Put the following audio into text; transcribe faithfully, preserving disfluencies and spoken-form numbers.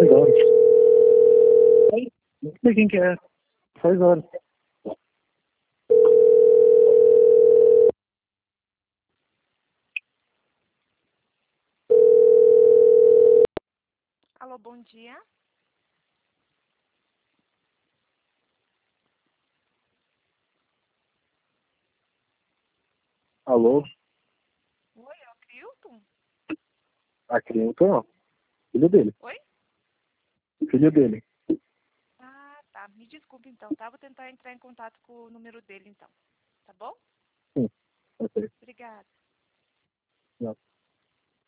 Faz horas. Não sei quem que é. Faz horas. Alô, bom dia. Alô? Oi, é o Crilton? A criança não. Filho dele. Oi? Filho dele. Ah, tá. Me desculpe então, tá? Vou tentar entrar em contato com o número dele então. Tá bom? Sim. Ok. Obrigada. Não.